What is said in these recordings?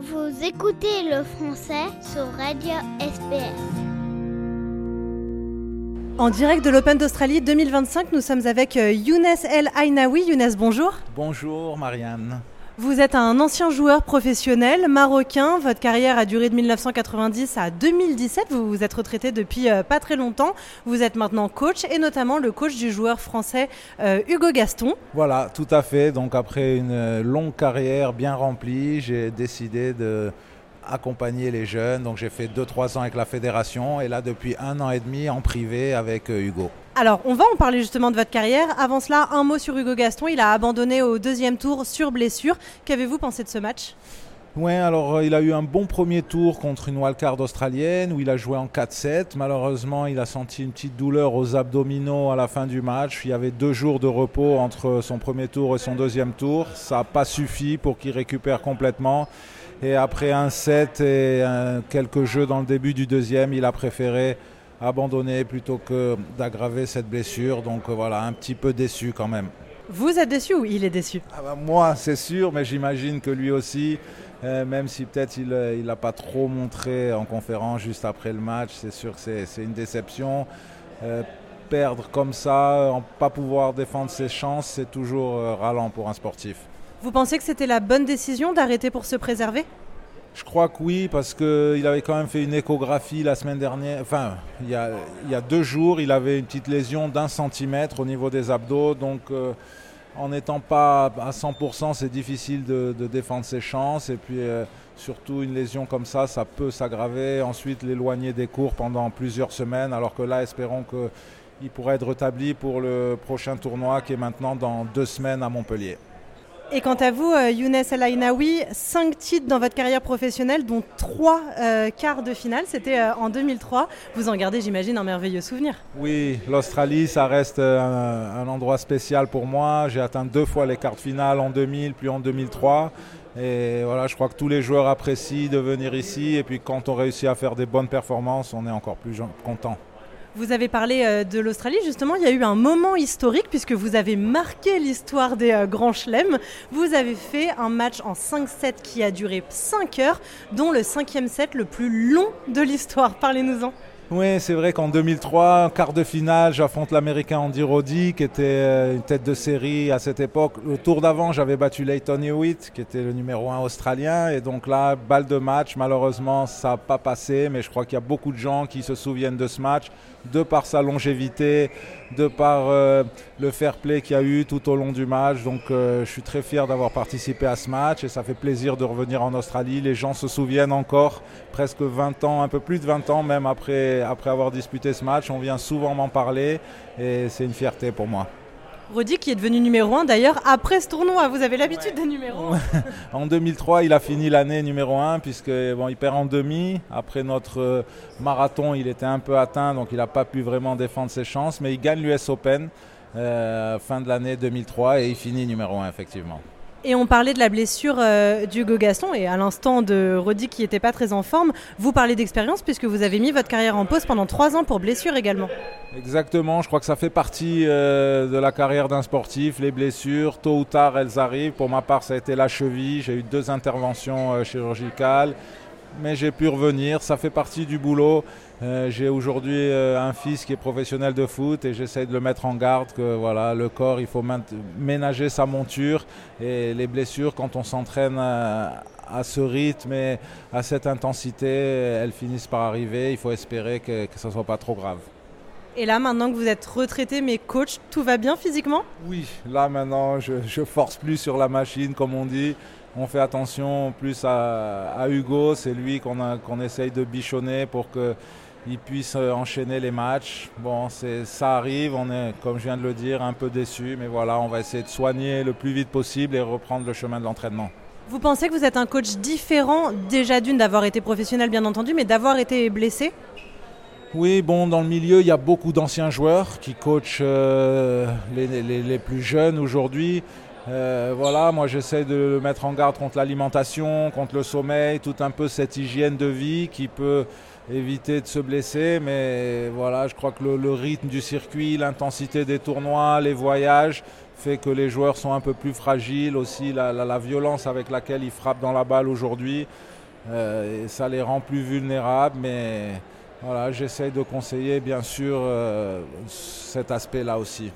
Vous écoutez le français sur Radio SPS. En direct de l'Open d'Australie 2025, nous sommes avec Younes El Ainaoui. Younes, bonjour. Bonjour Marianne. Vous êtes un ancien joueur professionnel marocain. Votre carrière a duré de 1990 à 2017. Vous vous êtes retraité depuis pas très longtemps. Vous êtes maintenant coach et notamment le coach du joueur français Hugo Gaston. Voilà, tout à fait. Donc après une longue carrière bien remplie, j'ai décidé de accompagner les jeunes. Donc j'ai fait 2-3 ans avec la fédération et là depuis 1 an et demi en privé avec Hugo. Alors, on va en parler justement de votre carrière. Avant cela, un mot sur Hugo Gaston. Il a abandonné au 2e tour sur blessure. Qu'avez-vous pensé de ce match ? Oui, alors il a eu un bon premier tour contre une wildcard australienne où il a joué en 4-7. Malheureusement, il a senti une petite douleur aux abdominaux à la fin du match. Il y avait 2 jours de repos entre son premier tour et son 2e tour. Ça n'a pas suffi pour qu'il récupère complètement. Et après un set et quelques jeux dans le début du 2e, il a préféré abandonner plutôt que d'aggraver cette blessure. Donc voilà, un petit peu déçu quand même. Vous êtes déçu ou il est déçu ? Moi, c'est sûr, mais j'imagine que lui aussi, même si peut-être il n'a pas trop montré en conférence juste après le match, c'est sûr que c'est une déception. Perdre comme ça, pas pouvoir défendre ses chances, c'est toujours ralent pour un sportif. Vous pensez que c'était la bonne décision d'arrêter pour se préserver ? Je crois que oui, parce qu'il avait quand même fait une échographie la semaine dernière. Enfin, il y a 2 jours, il avait une petite lésion d'1 centimètre au niveau des abdos. Donc, en n'étant pas à 100%, c'est difficile de défendre ses chances. Et puis, surtout, une lésion comme ça peut s'aggraver. Ensuite, l'éloigner des cours pendant plusieurs semaines. Alors que là, espérons qu'il pourra être rétabli pour le prochain tournoi qui est maintenant dans 2 semaines à Montpellier. Et quant à vous, Younes El Ainaoui, 5 titres dans votre carrière professionnelle, dont 3 quarts de finale, c'était en 2003. Vous en gardez, j'imagine, un merveilleux souvenir. Oui, l'Australie, ça reste un endroit spécial pour moi. J'ai atteint 2 fois les quarts de finale en 2000, puis en 2003. Et voilà, je crois que tous les joueurs apprécient de venir ici. Et puis quand on réussit à faire des bonnes performances, on est encore plus content. Vous avez parlé de l'Australie, justement, il y a eu un moment historique puisque vous avez marqué l'histoire des grands chelems. Vous avez fait un match en 5-7 qui a duré 5 heures, dont le 5e set le plus long de l'histoire. Parlez-nous-en. Oui, c'est vrai qu'en 2003, quart de finale, j'affronte l'Américain Andy Roddick, qui était une tête de série à cette époque. Le tour d'avant, j'avais battu Lleyton Hewitt, qui était le numéro 1 australien. Et donc là, balle de match, malheureusement, ça n'a pas passé. Mais je crois qu'il y a beaucoup de gens qui se souviennent de ce match, de par sa longévité, de par le fair play qu'il y a eu tout au long du match. Donc je suis très fier d'avoir participé à ce match et ça fait plaisir de revenir en Australie. Les gens se souviennent encore, presque 20 ans, un peu plus de 20 ans même après avoir disputé ce match. On vient souvent m'en parler et c'est une fierté pour moi. Roddick qui est devenu numéro 1 d'ailleurs après ce tournoi, vous avez l'habitude des numéros 1. En 2003, il a fini l'année numéro 1 puisque il perd en demi. Après notre marathon, il était un peu atteint, donc il n'a pas pu vraiment défendre ses chances. Mais il gagne l'US Open fin de l'année 2003 et il finit numéro 1 effectivement. Et on parlait de la blessure d'Hugo Gaston et à l'instant de Roddick qui n'était pas très en forme. Vous parlez d'expérience puisque vous avez mis votre carrière en pause pendant 3 ans pour blessure également. Exactement, je crois que ça fait partie de la carrière d'un sportif. Les blessures, tôt ou tard, elles arrivent. Pour ma part, ça a été la cheville. J'ai eu 2 interventions chirurgicales. Mais j'ai pu revenir, ça fait partie du boulot. J'ai aujourd'hui un fils qui est professionnel de foot et j'essaie de le mettre en garde que voilà, le corps, il faut ménager sa monture et les blessures, quand on s'entraîne à ce rythme et à cette intensité, elles finissent par arriver. Il faut espérer que ça ne soit pas trop grave. Et là, maintenant que vous êtes retraité mais coach, tout va bien physiquement ? Oui, là maintenant, je force plus sur la machine, comme on dit. On fait attention plus à Hugo, c'est lui qu'on essaye de bichonner pour qu'il puisse enchaîner les matchs. Bon, ça arrive, on est, comme je viens de le dire, un peu déçus, mais voilà, on va essayer de soigner le plus vite possible et reprendre le chemin de l'entraînement. Vous pensez que vous êtes un coach différent, déjà d'une d'avoir été professionnel bien entendu, mais d'avoir été blessé ? Oui, bon, dans le milieu, il y a beaucoup d'anciens joueurs qui coachent les plus jeunes aujourd'hui. Voilà, moi j'essaie de le mettre en garde contre l'alimentation, contre le sommeil, tout un peu cette hygiène de vie qui peut éviter de se blesser. Mais voilà, je crois que le rythme du circuit, l'intensité des tournois, les voyages fait que les joueurs sont un peu plus fragiles. Aussi la violence avec laquelle ils frappent dans la balle aujourd'hui, et ça les rend plus vulnérables. Mais voilà, j'essaie de conseiller bien sûr cet aspect-là aussi.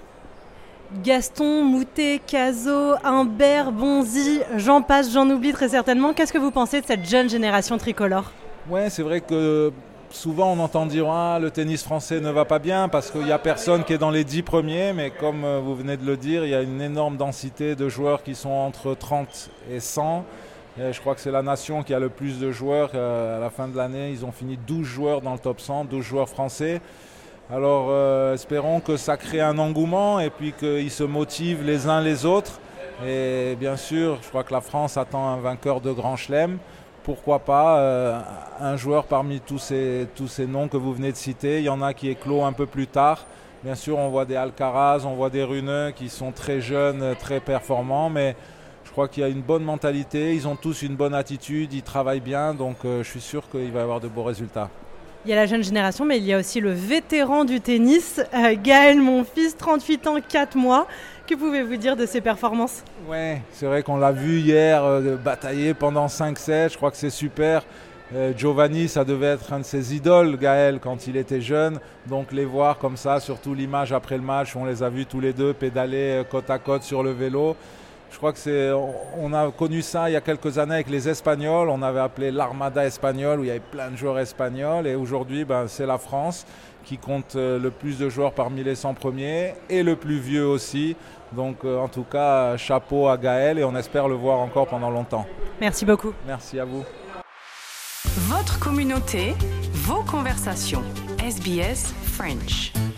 Gaston, Moutet, Cazot, Humbert, Bonzi, j'en passe, j'en oublie très certainement. Qu'est-ce que vous pensez de cette jeune génération tricolore ? Ouais, c'est vrai que souvent on entend dire le tennis français ne va pas bien parce qu'il n'y a personne qui est dans les 10 premiers, mais comme vous venez de le dire, il y a une énorme densité de joueurs qui sont entre 30 et 100. Et je crois que c'est la nation qui a le plus de joueurs. À la fin de l'année, ils ont fini 12 joueurs dans le top 100, 12 joueurs français. Alors espérons que ça crée un engouement et puis qu'ils se motivent les uns les autres. Et bien sûr, je crois que la France attend un vainqueur de Grand Chelem. Pourquoi pas un joueur parmi tous ces noms que vous venez de citer. Il y en a qui éclosent un peu plus tard. Bien sûr, on voit des Alcaraz, on voit des Rune qui sont très jeunes, très performants. Mais je crois qu'il y a une bonne mentalité. Ils ont tous une bonne attitude, ils travaillent bien. Donc je suis sûr qu'il va y avoir de beaux résultats. Il y a la jeune génération, mais il y a aussi le vétéran du tennis, Gaël Monfils, 38 ans, 4 mois. Que pouvez-vous dire de ses performances ? Ouais, c'est vrai qu'on l'a vu hier batailler pendant 5-7. Je crois que c'est super. Giovanni, ça devait être un de ses idoles, Gaël, quand il était jeune. Donc les voir comme ça, surtout l'image après le match, on les a vus tous les deux pédaler côte à côte sur le vélo. Je crois que on a connu ça il y a quelques années avec les Espagnols. On avait appelé l'Armada espagnole où il y avait plein de joueurs espagnols. Et aujourd'hui, c'est la France qui compte le plus de joueurs parmi les 100 premiers et le plus vieux aussi. Donc en tout cas, chapeau à Gaël et on espère le voir encore pendant longtemps. Merci beaucoup. Merci à vous. Votre communauté, vos conversations. SBS French.